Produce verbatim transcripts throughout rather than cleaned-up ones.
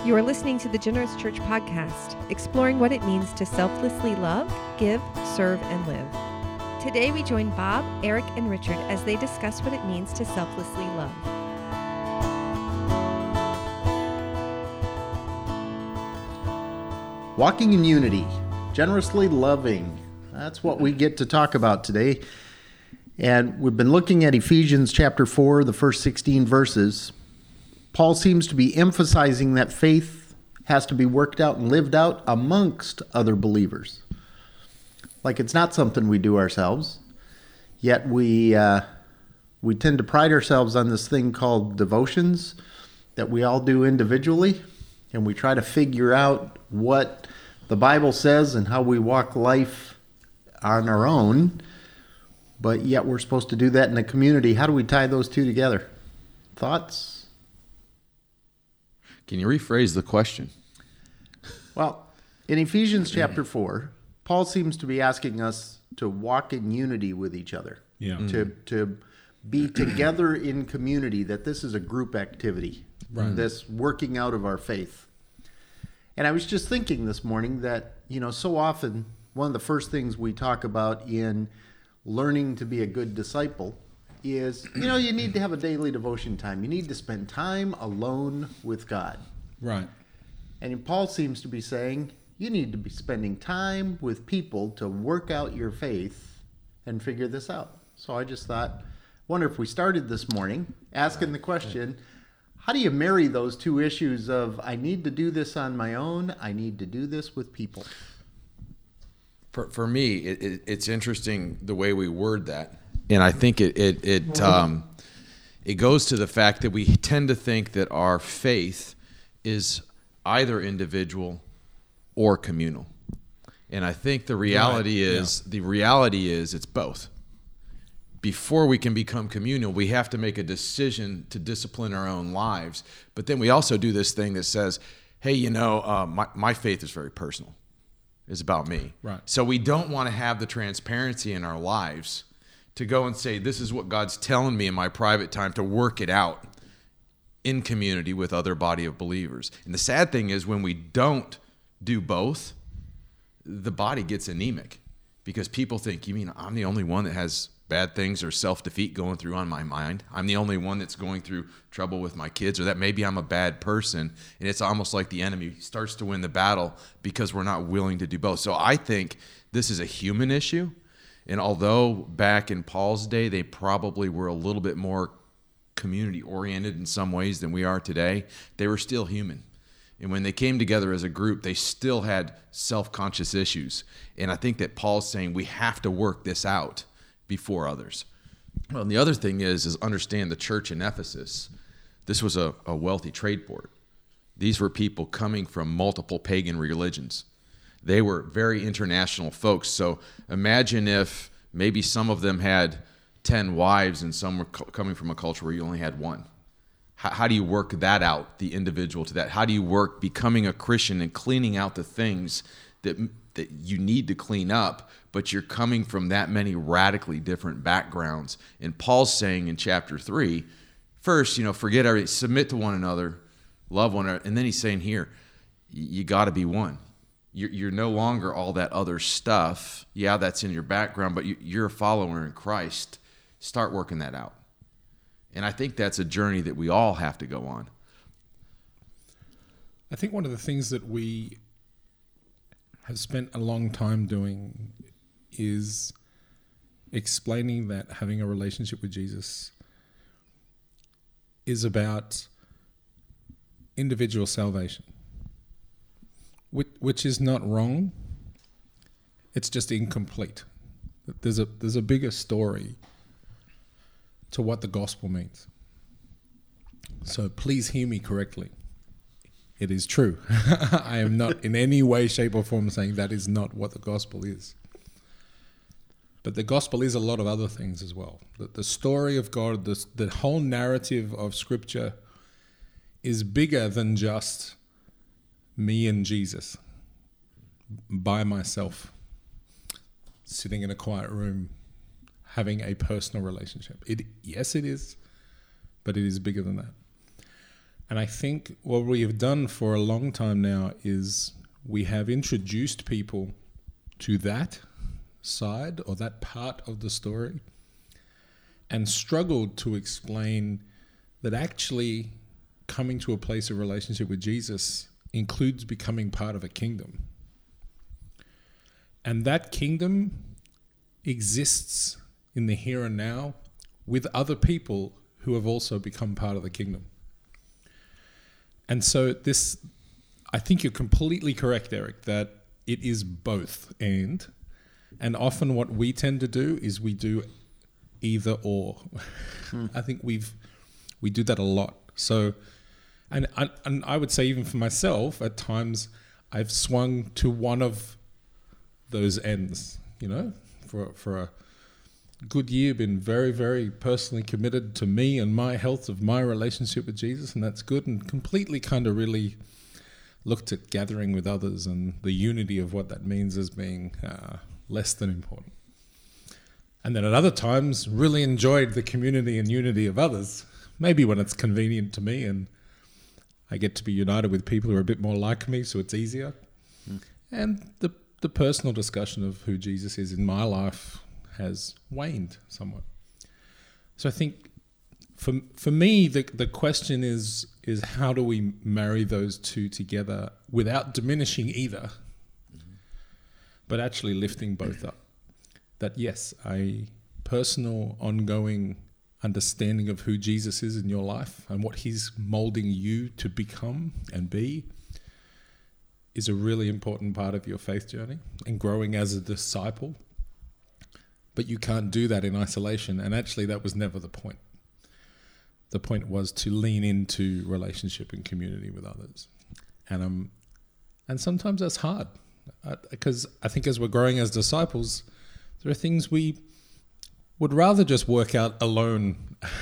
You are listening to the Generous Church podcast, exploring what it means to selflessly love, give, serve, and live. Today we join Bob, Eric, and Richard as they discuss what it means to selflessly love. Walking in unity, generously loving. That's what we get to talk about today. And we've been looking at Ephesians chapter four, the first sixteen verses. Paul seems to be emphasizing that faith has to be worked out and lived out amongst other believers. Like it's not something we do ourselves, yet we uh, we tend to pride ourselves on this thing called devotions that we all do individually, and we try to figure out what the Bible says and how we walk life on our own, but yet we're supposed to do that in a community. How do we tie those two together? Thoughts? Can you rephrase the question? Well, in Ephesians chapter four, Paul seems to be asking us to walk in unity with each other. Yeah. To to be together in community, that this is a group activity. Right. This working out of our faith. And I was just thinking this morning that, you know, so often one of the first things we talk about in learning to be a good disciple is, you know, you need to have a daily devotion time. You need to spend time alone with God. Right. And Paul seems to be saying you need to be spending time with people to work out your faith and figure this out. So I just thought, wonder if we started this morning asking the question, how do you marry those two issues of I need to do this on my own, I need to do this with people? For for me, it, it, it's interesting the way we word that, and I think it it it um, it goes to the fact that we tend to think that our faith is either individual or communal, and I think the reality Right. is yeah. the reality is it's both. Before we can become communal, we have to make a decision to discipline our own lives, but then we also do this thing that says, "Hey, you know, uh, my my faith is very personal." Is about me. Right. So we don't want to have the transparency in our lives to go and say, this is what God's telling me in my private time to work it out in community with other body of believers. And the sad thing is when we don't do both, the body gets anemic because people think, you mean I'm the only one that has bad things or self-defeat going through on my mind? I'm the only one that's going through trouble with my kids, or that maybe I'm a bad person. And it's almost like the enemy starts to win the battle because we're not willing to do both. So I think this is a human issue. And although back in Paul's day, they probably were a little bit more community-oriented in some ways than we are today, they were still human. And when they came together as a group, they still had self-conscious issues. And I think that Paul's saying we have to work this out before others. Well, and the other thing is, is understand the church in Ephesus. This was a, a wealthy trade port. These were people coming from multiple pagan religions. They were very international folks. So imagine if maybe some of them had ten wives and some were co- coming from a culture where you only had one. How, how do you work that out, the individual to that? How do you work becoming a Christian and cleaning out the things that that you need to clean up, but you're coming from that many radically different backgrounds? And Paul's saying in chapter three, first, you know, forget everything, submit to one another, love one another. And then he's saying here, you got to be one. You're, you're no longer all that other stuff. Yeah, that's in your background, but you, you're a follower in Christ. Start working that out. And I think that's a journey that we all have to go on. I think one of the things that we have spent a long time doing is explaining that having a relationship with Jesus is about individual salvation, which, which is not wrong. It's just incomplete. There's a there's a bigger story to what the gospel means. So please hear me correctly. It is true. I am not in any way, shape, or form saying that is not what the gospel is. But the gospel is a lot of other things as well. The, the story of God, the, the whole narrative of Scripture is bigger than just me and Jesus by myself, sitting in a quiet room, having a personal relationship. It, yes, it is, but it is bigger than that. And I think what we have done for a long time now is we have introduced people to that side or that part of the story and struggled to explain that actually coming to a place of relationship with Jesus includes becoming part of a kingdom. And that kingdom exists in the here and now with other people who have also become part of the kingdom. And so this, I think you're completely correct, Eric, that it is both and. And often what we tend to do is we do either or. Hmm. I think we've we do that a lot. So, and, and and I would say even for myself, at times I've swung to one of those ends. You know, for for a good year, been very very personally committed to me and my health of my relationship with Jesus, and that's good. And completely kind of really looked at gathering with others and the unity of what that means as being uh, less than important. And then at other times, really enjoyed the community and unity of others, maybe when it's convenient to me and I get to be united with people who are a bit more like me, so it's easier. Mm. And the the personal discussion of who Jesus is in my life has waned somewhat. So I think for for me, the the question is is how do we marry those two together without diminishing either, mm-hmm. but actually lifting both up? That yes, a personal, ongoing understanding of who Jesus is in your life and what he's molding you to become and be is a really important part of your faith journey and growing as a disciple. But you can't do that in isolation. And actually, that was never the point. The point was to lean into relationship and community with others. And um, and sometimes that's hard because I think as we're growing as disciples, there are things we would rather just work out alone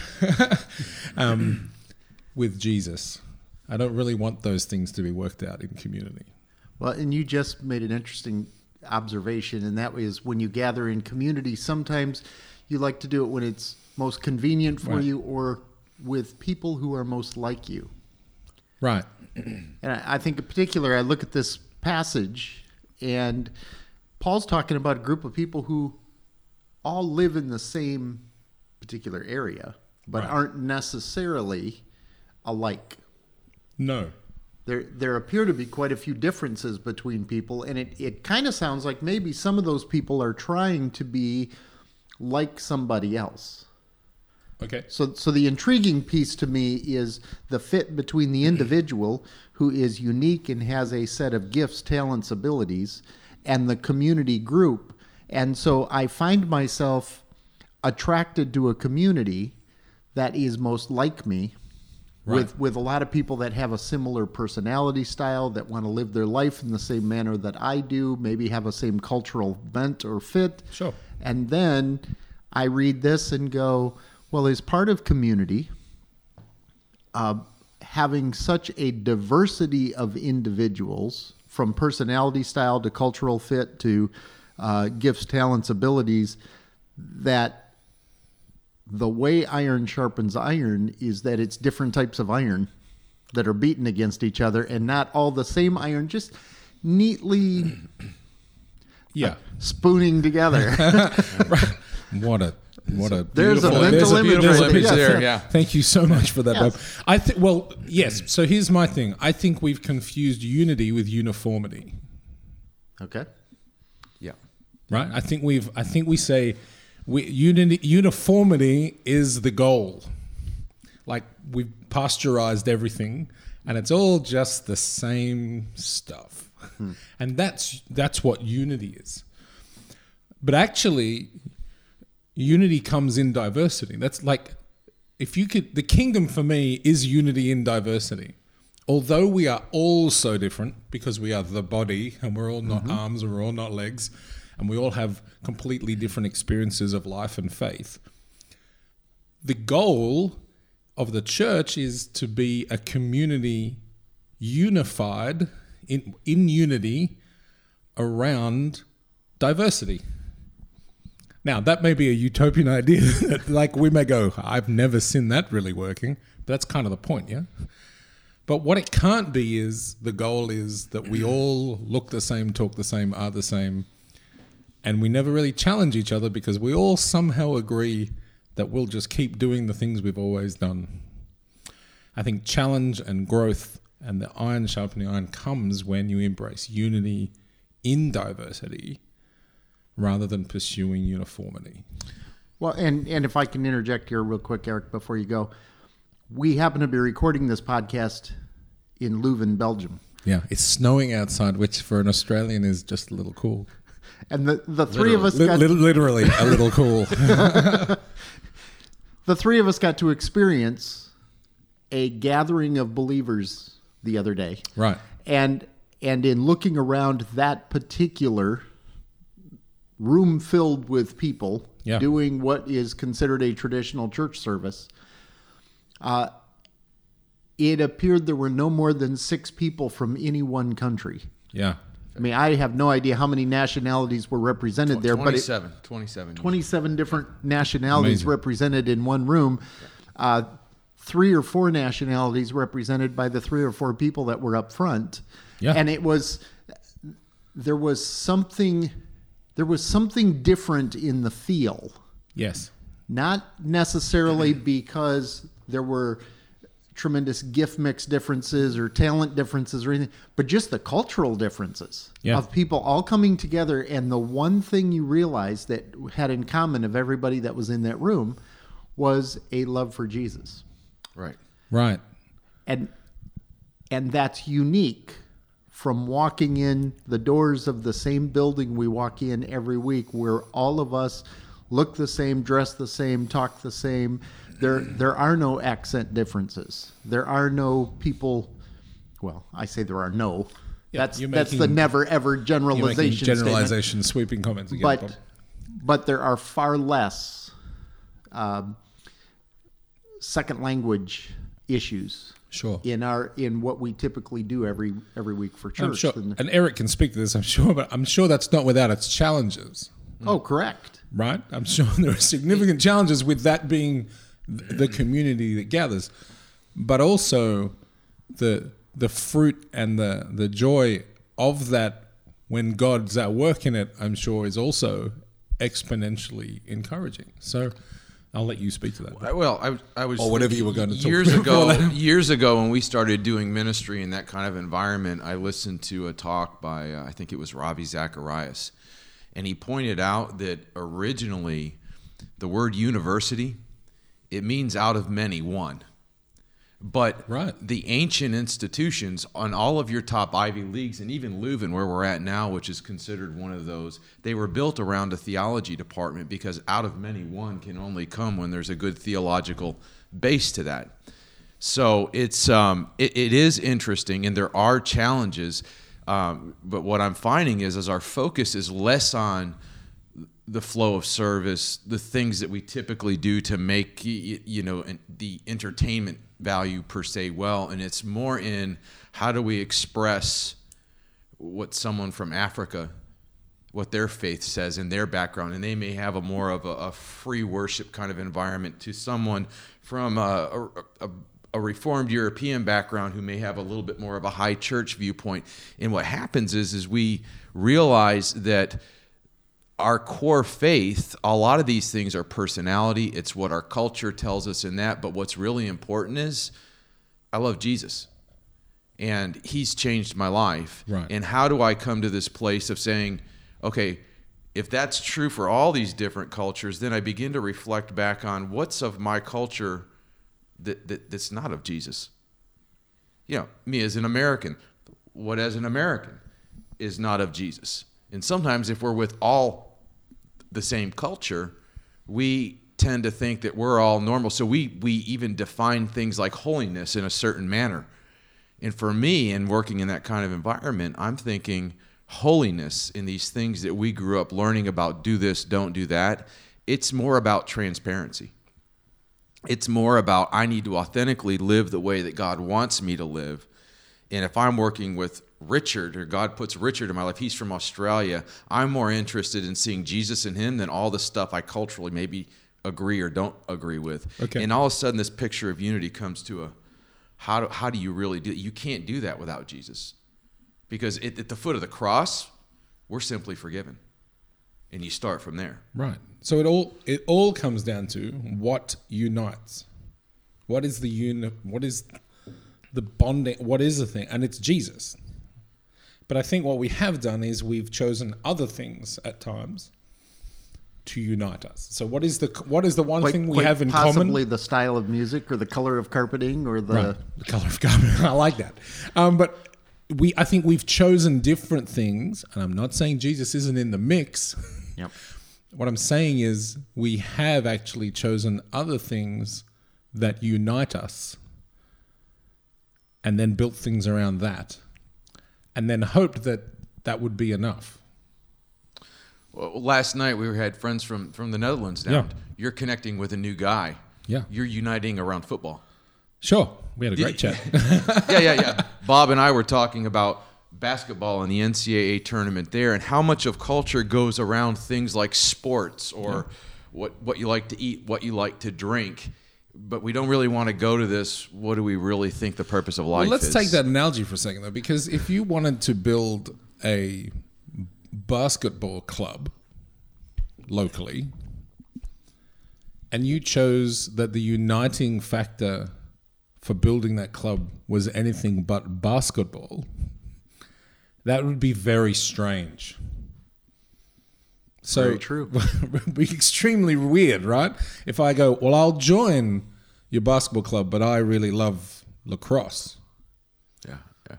um, with Jesus. I don't really want those things to be worked out in community. Well, and you just made an interesting observation, and that is when you gather in community, sometimes you like to do it when it's most convenient for right. you or with people who are most like you. Right. And I, I think in particular, I look at this passage, and Paul's talking about a group of people who all live in the same particular area, but right. aren't necessarily alike. No. There there appear to be quite a few differences between people, and it, it kind of sounds like maybe some of those people are trying to be like somebody else. Okay. So so the intriguing piece to me is the fit between the individual who is unique and has a set of gifts, talents, abilities, and the community group. And so I find myself attracted to a community that is most like me, right. with, with a lot of people that have a similar personality style, that want to live their life in the same manner that I do, maybe have a same cultural bent or fit. Sure. And then I read this and go, well, as part of community, uh, having such a diversity of individuals, from personality style to cultural fit to uh, gifts, talents, abilities, that the way iron sharpens iron is that it's different types of iron that are beaten against each other and not all the same iron, just neatly yeah. uh, spooning together. Right. What a What a there's a mental there's a image, beautiful right image there. there. Yes. Yeah. Thank you so much for that, Yes. Bob. I think. Well, yes. So here's my thing. I think we've confused unity with uniformity. Okay. Yeah. Right. I think we've. I think we say, we, unity, uniformity is the goal. Like we've pasteurized everything, and it's all just the same stuff, hmm. and that's that's what unity is. But actually, unity comes in diversity. That's like, if you could, the kingdom for me is unity in diversity. Although we are all so different because we are the body and we're all not mm-hmm. arms and we're all not legs and we all have completely different experiences of life and faith. The goal of the church is to be a community unified in, in unity around diversity. Now, that may be a utopian idea. Like we may go, I've never seen that really working. But that's kind of the point, yeah? But what it can't be is the goal is that we all look the same, talk the same, are the same, and we never really challenge each other because we all somehow agree that we'll just keep doing the things we've always done. I think challenge and growth and the iron sharpening iron comes when you embrace unity in diversity rather than pursuing uniformity. Well, and, and if I can interject here real quick, Eric, before you go. We happen to be recording this podcast in Leuven, Belgium. Yeah, it's snowing outside, which for an Australian is just a little cool. And the, the three of us Li- got... li- literally a little cool. The three of us got to experience a gathering of believers the other day. Right. And and in looking around that particular room filled with people Yeah. doing what is considered a traditional church service, uh, it appeared there were no more than six people from any one country. Yeah. I mean, I have no idea how many nationalities were represented there, but it, twenty-seven. twenty-seven. twenty-seven different nationalities Amazing. represented in one room. Uh, three or four nationalities represented by the three or four people that were up front. Yeah. And it was, there was something, there was something different in the feel. Yes. Not necessarily because there were tremendous gift mix differences or talent differences or anything, but just the cultural differences Yeah. of people all coming together. And the one thing you realized that had in common of everybody that was in that room was a love for Jesus. Right. Right. And and that's unique from walking in the doors of the same building we walk in every week, where all of us look the same, dress the same, talk the same. There there are no accent differences. There are no people, well, I say there are no. Yeah, that's you're that's the making- never ever You're generalization making statement. generalization, sweeping comments again. But Bob. but there are far less um, second language issues Sure. in our in what we typically do every every week for church. I'm sure, than- and Eric can speak to this, I'm sure, but I'm sure that's not without its challenges, oh, correct. right? I'm sure there are significant challenges with that being th- the community that gathers, but also the the fruit and the the joy of that when God's at work in it, I'm sure, is also exponentially encouraging. So I'll let you speak to that. I, well, I, I was Or whatever you were going to talk years about ago. before that. Years ago, when we started doing ministry in that kind of environment, I listened to a talk by uh, I think it was Ravi Zacharias, and he pointed out that originally the word university, it means out of many one. But Right. the ancient institutions on all of your top Ivy Leagues and even Leuven, where we're at now, which is considered one of those, they were built around a theology department because out of many, one can only come when there's a good theological base to that. So it's um, it, it is interesting, and there are challenges. Um, but what I'm finding is, as our focus is less on the flow of service, the things that we typically do to make, y- you know, the entertainment value per se well, and it's more in how do we express what someone from Africa, what their faith says in their background, and they may have a more of a, a free worship kind of environment to someone from a, a, a Reformed European background who may have a little bit more of a high church viewpoint. And what happens is, is we realize that our core faith, a lot of these things are personality. It's what our culture tells us in that. But what's really important is I love Jesus. And he's changed my life. Right. And how do I come to this place of saying, okay, if that's true for all these different cultures, then I begin to reflect back on what's of my culture that, that that's not of Jesus. You know, me as an American, what as an American is not of Jesus. And sometimes if we're with all the same culture, we tend to think that we're all normal. So we we even define things like holiness in a certain manner. And for me, in working in that kind of environment, I'm thinking holiness in these things that we grew up learning about, do this, don't do that. It's more about transparency. It's more about I need to authentically live the way that God wants me to live. And if I'm working with Richard, or God puts Richard in my life, he's from Australia, I'm more interested in seeing Jesus in him than all the stuff I culturally maybe agree or don't agree with. Okay. And all of a sudden this picture of unity comes to a, how do, how do you really do it? You can't do that without Jesus. Because it, at the foot of the cross, we're simply forgiven. And you start from there. Right. So it all it all comes down to what unites. What is the uni- what is the bonding, what is the thing? And it's Jesus. But I think what we have done is we've chosen other things at times to unite us. So what is the what is the one Quite- thing we quite have in possibly common? the style of music or the color of carpeting or the Right. The color of carpet. I like that. Um, but we, I think we've chosen different things, and I'm not saying Jesus isn't in the mix. Yep. What I'm saying is we have actually chosen other things that unite us, and then built things around that, and then hoped that that would be enough. Well, last night we had friends from, from the Netherlands down. Yeah. You're connecting with a new guy. Yeah. You're uniting around football. Sure, we had a great chat. yeah, yeah, yeah. Bob and I were talking about basketball and the N C double A tournament there, and how much of culture goes around things like sports or yeah. what what you like to eat, what you like to drink. But we don't really want to go to this. What do we really think the purpose of life well, let's is? take that analogy for a second, though, because if you wanted to build a basketball club locally, and you chose that the uniting factor for building that club was anything but basketball, that would be very strange. So Very true. It would be extremely weird, right? If I go, well, I'll join your basketball club, but I really love lacrosse. Yeah, yeah.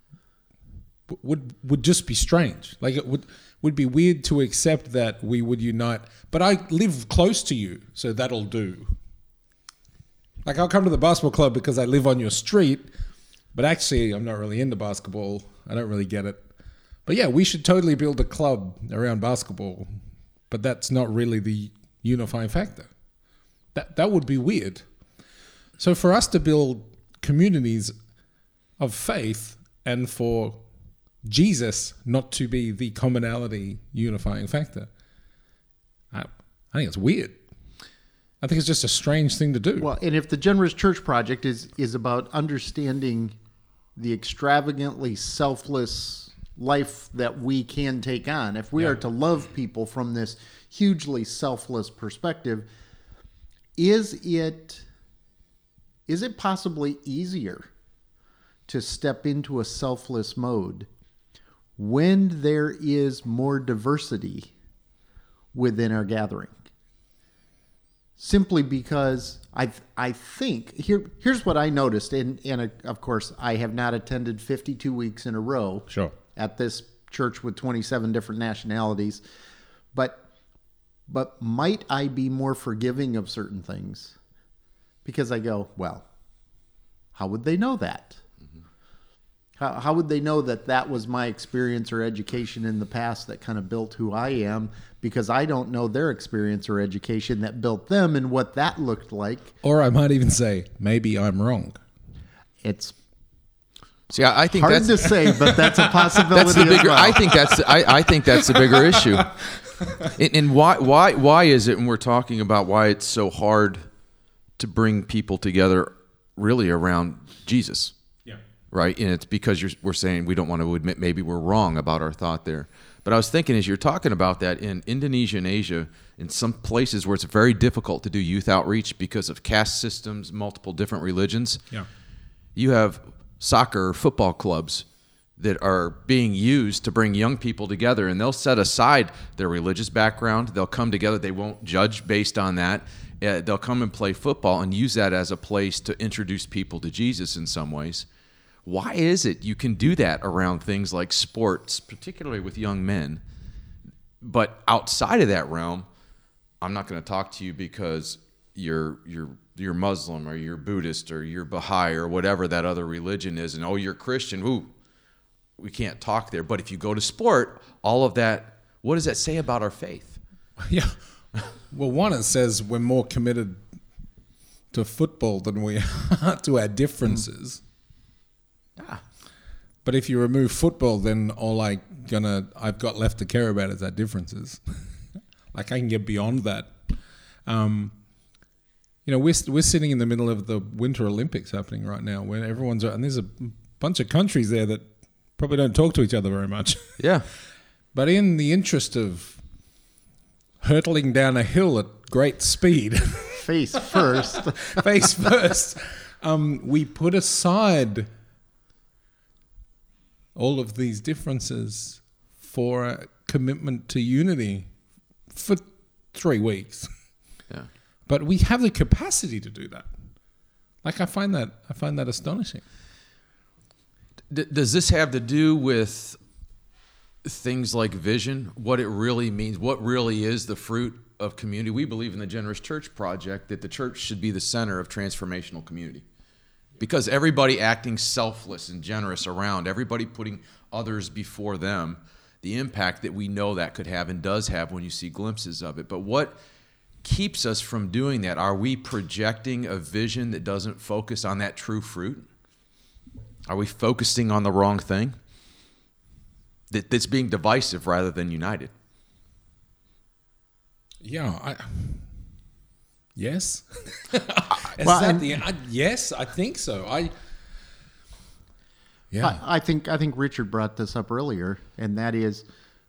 Would would just be strange. Like it would would be weird to accept that we would unite. But I live close to you, so that'll do. Like I'll come to the basketball club because I live on your street, but actually I'm not really into basketball. I don't really get it. But yeah, we should totally build a club around basketball, but that's not really the unifying factor. That that would be weird. So for us to build communities of faith and for Jesus not to be the commonality unifying factor, I, I think it's weird. I think it's just a strange thing to do. Well, and if the Generous Church Project is is about understanding the extravagantly selfless life that we can take on, if we Yeah. are to love people from this hugely selfless perspective, is it is it possibly easier to step into a selfless mode when there is more diversity within our gathering? Simply because I I think here here's what I noticed, and and uh, of course I have not attended fifty-two weeks in a row Sure. at this church with twenty-seven different nationalities, but but might I be more forgiving of certain things because I go, well, how would they know that? Mm-hmm. How how would they know that that was my experience or education in the past that kind of built who I am? Because I don't know their experience or education that built them and what that looked like. Or I might even say, maybe I'm wrong. It's See, I, I think hard that's to say, but that's a possibility. that's the as bigger. well. I think that's I, I think that's the bigger issue. And, and why why why is it? And we're talking about why it's so hard to bring people together, really around Jesus. Yeah. Right, and it's because you're, we're saying we don't want to admit maybe we're wrong about our thought there. But I was thinking as you're talking about that in Indonesia and Asia, in some places where it's very difficult to do youth outreach because of caste systems, multiple different religions, Yeah. you have soccer or football clubs that are being used to bring young people together, and they'll set aside their religious background. They'll come together. They won't judge based on that. Uh, they'll come and play football and use that as a place to introduce people to Jesus in some ways. Why is it you can do that around things like sports, particularly with young men, but outside of that realm, I'm not going to talk to you because you're you're you're Muslim or you're Buddhist or you're Baha'i or whatever that other religion is, and oh, you're Christian. Ooh, we can't talk there. But if you go to sport, all of that, what does that say about our faith? Yeah. Well, one, it says we're more committed to football than we are to our differences. Ah. But if you remove football, then all I gonna I've got left to care about is our differences. Like I can get beyond that. Um, you know, we're we're sitting in the middle of the Winter Olympics happening right now, where everyone's and there's a bunch of countries there that probably don't talk to each other very much. Yeah. But in the interest of hurtling down a hill at great speed, Face first. face first, um, we put aside all of these differences for a commitment to unity for three weeks. Yeah. But we have the capacity to do that. Like I find that I find that astonishing. D- does this have to do with things like vision, what it really means, what really is the fruit of community? We believe in the Generous Church Project that the church should be the center of transformational community, because everybody acting selfless and generous around, everybody putting others before them, the impact that we know that could have and does have when you see glimpses of it. But what keeps us from doing that? Are we projecting a vision that doesn't focus on that true fruit? Are we focusing on the wrong thing? That, that's being divisive rather than united. Yeah, I yes. Is Well, that and- the I, yes? I think so. I yeah. I, I think I think Richard brought this up earlier, and that is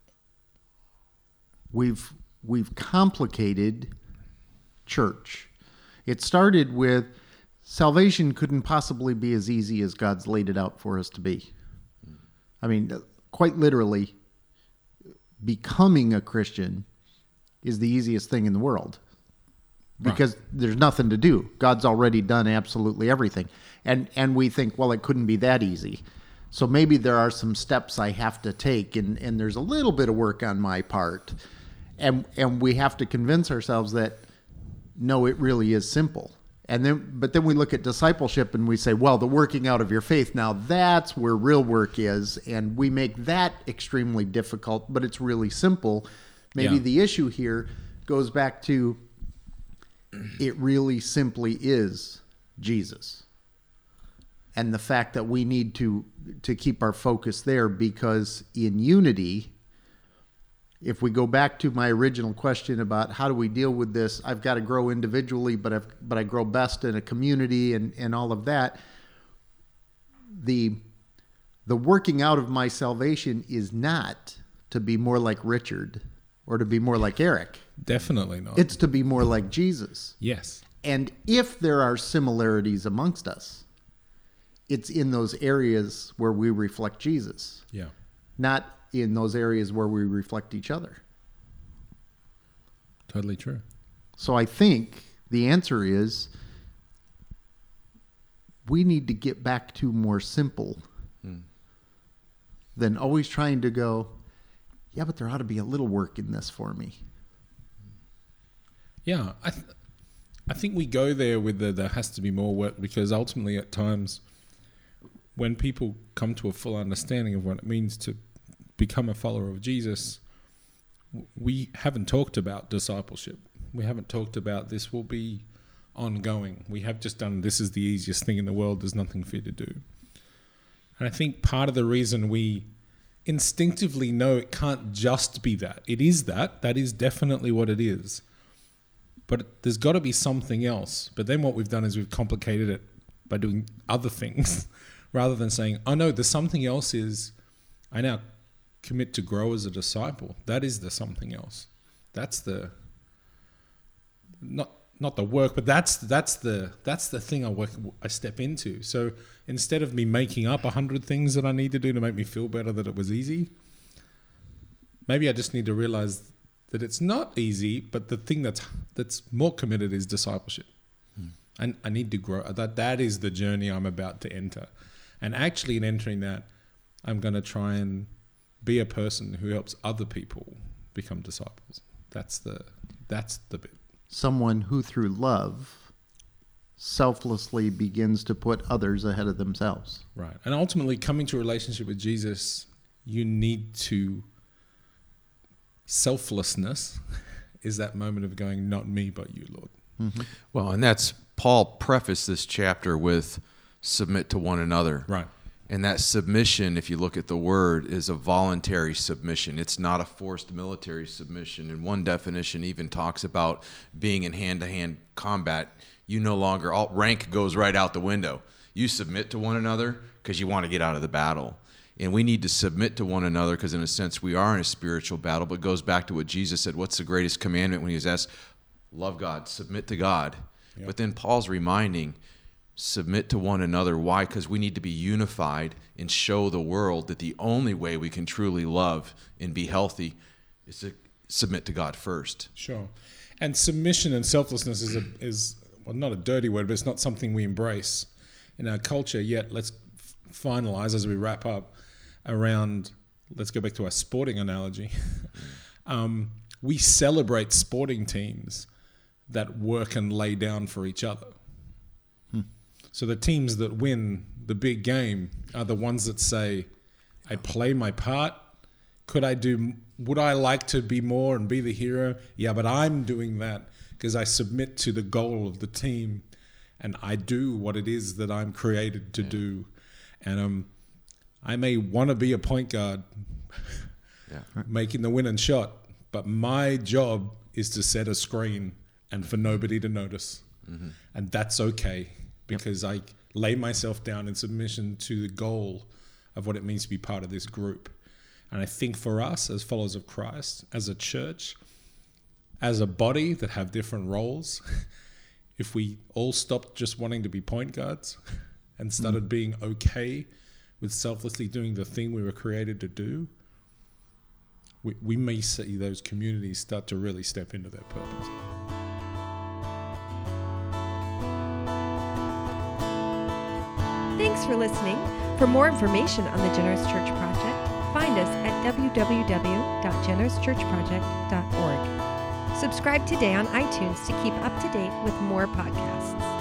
we've we've complicated church. It started with salvation couldn't possibly be as easy as God's laid it out for us to be. I mean, quite literally, becoming a Christian is the easiest thing in the world. Because right. There's nothing to do. God's already done absolutely everything. And and we think, well, it couldn't be that easy. So maybe there are some steps I have to take, and, and there's a little bit of work on my part. And and we have to convince ourselves that, no, it really is simple. And then, but then we look at discipleship and we say, well, the working out of your faith, now that's where real work is. And we make that extremely difficult, but it's really simple. Maybe yeah. the issue here goes back to, it really simply is Jesus. And the fact that we need to to keep our focus there, because in unity, if we go back to my original question about how do we deal with this, I've got to grow individually, but I've, but I grow best in a community and, and all of that. The the working out of my salvation is not to be more like Richard or to be more like Eric. Definitely not. It's to be more like Jesus. Yes. And if there are similarities amongst us, it's in those areas where we reflect Jesus. Yeah. Not in those areas where we reflect each other. Totally true. So I think the answer is we need to get back to more simple hmm. than always trying to go, yeah, but there ought to be a little work in this for me. Yeah, I th- I think we go there with the there has to be more work, because ultimately at times when people come to a full understanding of what it means to become a follower of Jesus, we haven't talked about discipleship. We haven't talked about this will be ongoing. We have just done this is the easiest thing in the world, there's nothing for you to do. And I think part of the reason we instinctively know it can't just be that. It is that. That is definitely what it is. But there's got to be something else. But then what we've done is we've complicated it by doing other things rather than saying, oh no, the something else is I now commit to grow as a disciple. That is the something else. That's the not not the work, but that's that's the that's the thing I work I step into. So instead of me making up a hundred things that I need to do to make me feel better that it was easy, maybe I just need to realize that it's not easy, but the thing that's that's more committed is discipleship. Hmm. And I need to grow. That that is the journey I'm about to enter. And actually in entering that, I'm going to try and be a person who helps other people become disciples. That's the that's the bit. Someone who through love selflessly begins to put others ahead of themselves. Right. And ultimately coming to a relationship with Jesus, you need to selflessness is that moment of going, not me, but you, Lord. Mm-hmm. Well, and that's Paul prefaced this chapter with submit to one another. Right. And that submission, if you look at the word, is a voluntary submission. It's not a forced military submission. And one definition even talks about being in hand-to-hand combat. you no longer, all rank goes right out the window. You submit to one another because you want to get out of the battle. And we need to submit to one another because, in a sense, we are in a spiritual battle. But it goes back to what Jesus said. What's the greatest commandment when he was asked? Love God, submit to God. Yep. But then Paul's reminding, submit to one another. Why? Because we need to be unified and show the world that the only way we can truly love and be healthy is to submit to God first. Sure. And submission and selflessness is, a, is well, not a dirty word, but it's not something we embrace in our culture yet. Let's finalize as we wrap up around, let's go back to our sporting analogy. um, we celebrate sporting teams that work and lay down for each other. Hmm. So the teams that win the big game are the ones that say, I play my part. Could I do, would I like to be more and be the hero? Yeah, but I'm doing that because I submit to the goal of the team and I do what it is that I'm created to yeah. do. And um, I may want to be a point guard yeah. making the winning shot, but my job is to set a screen and for nobody to notice. Mm-hmm. And that's okay because yep. I lay myself down in submission to the goal of what it means to be part of this group. And I think for us as followers of Christ, as a church, as a body that have different roles, if we all stopped just wanting to be point guards and started mm. being okay with selflessly doing the thing we were created to do, we, we may see those communities start to really step into their purpose. Thanks for listening. For more information on the Generous Church Project, find us at w w w dot generous church project dot org. Subscribe today on iTunes to keep up to date with more podcasts.